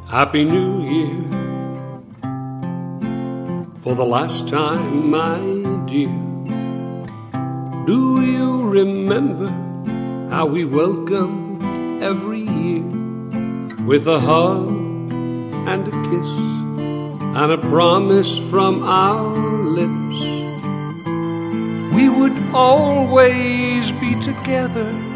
Happy New Year. For the last time, my dear, do you remember how we welcomed every year with a hug and a kiss and a promise from our lips? We would always be together